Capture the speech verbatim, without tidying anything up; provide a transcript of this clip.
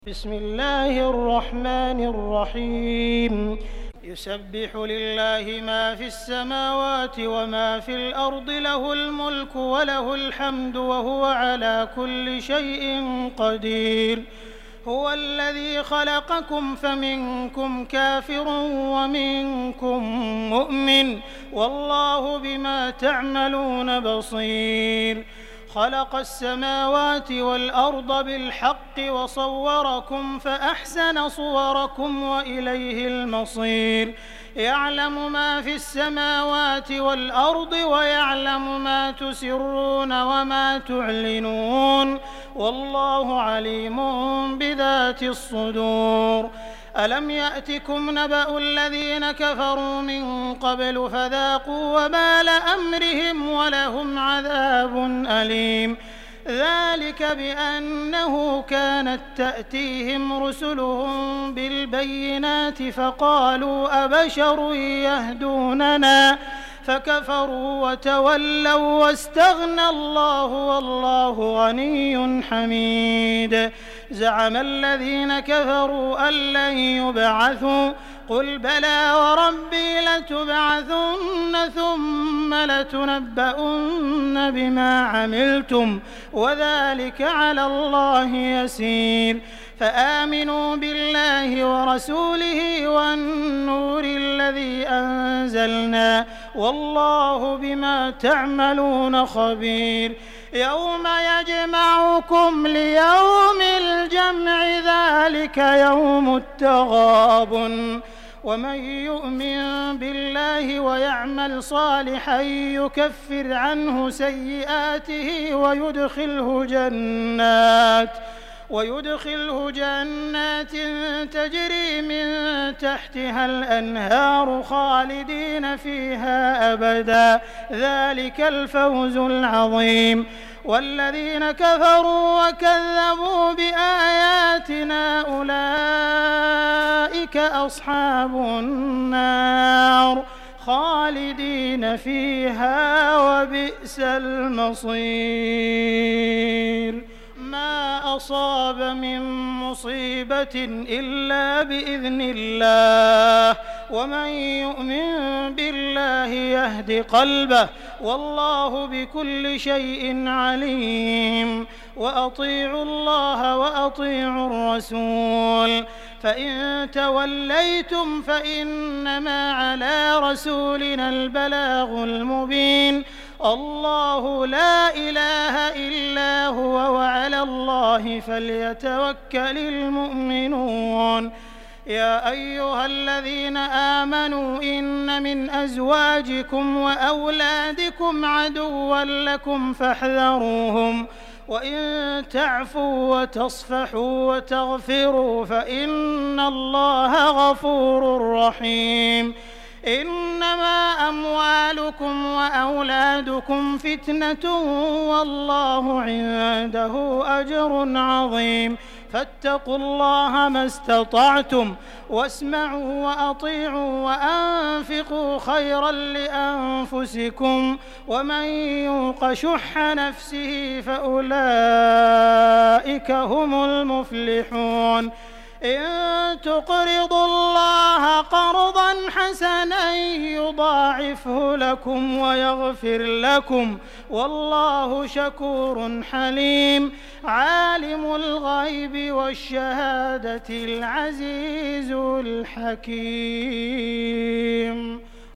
بسم الله الرحمن الرحيم يسبح لله ما في السماوات وما في الأرض له الملك وله الحمد وهو على كل شيء قدير هو الذي خلقكم فمنكم كافر ومنكم مؤمن والله بما تعملون بصير خلق السماوات والأرض بالحق وصوركم فأحسن صوركم وإليه المصير يعلم ما في السماوات والأرض ويعلم ما تسرون وما تعلنون والله عليم بذات الصدور ألم يأتكم نبأ الذين كفروا من قبل فذاقوا وبال أمرهم ولهم عذاب أليم ذلك بأنه كانت تأتيهم رسلهم بالبينات فقالوا أبشر يهدوننا فكفروا وتولوا واستغنى الله والله غني حميد زعم الذين كفروا أن لن يبعثوا قل بلى وربي لتبعثن ثم لتنبؤن بما عملتم وذلك على الله يسير فآمنوا بالله ورسوله والنور الذي أنزلنا والله بما تعملون خبير يوم يجمعكم ليوم الجمع ذلك يوم التغابن ومن يؤمن بالله ويعمل صالحا يكفر عنه سيئاته ويدخله جنات ويدخله جنات تجري من تحتها الأنهار خالدين فيها أبدا ذلك الفوز العظيم والذين كفروا وكذبوا بآياتنا أولئك أصحاب النار خالدين فيها وبئس المصير ما أصاب من مصيبة إلا بإذن الله ومن يؤمن بالله يهد قلبه والله بكل شيء عليم وأطيعوا الله وأطيعوا الرسول فإن توليتم فإنما على رسولنا البلاغ المبين الله لا إله إلا هو وعلى الله فليتوكل المؤمنون يا أيها الذين آمنوا إن من أزواجكم وأولادكم عدوا لكم فاحذروهم وإن تعفوا وتصفحوا وتغفروا فإن الله غفور رحيم إنما أموالكم وأولادكم فتنة والله عنده أجر عظيم فاتقوا الله ما استطعتم واسمعوا وأطيعوا وأنفقوا خيرا لأنفسكم ومن يوق شح نفسه فأولئك هم المفلحون إن تقرضوا الله قرضا حسنا يضاعفه لكم ويغفر لكم والله شكور حليم عالم الغيب والشهادة العزيز الحكيم.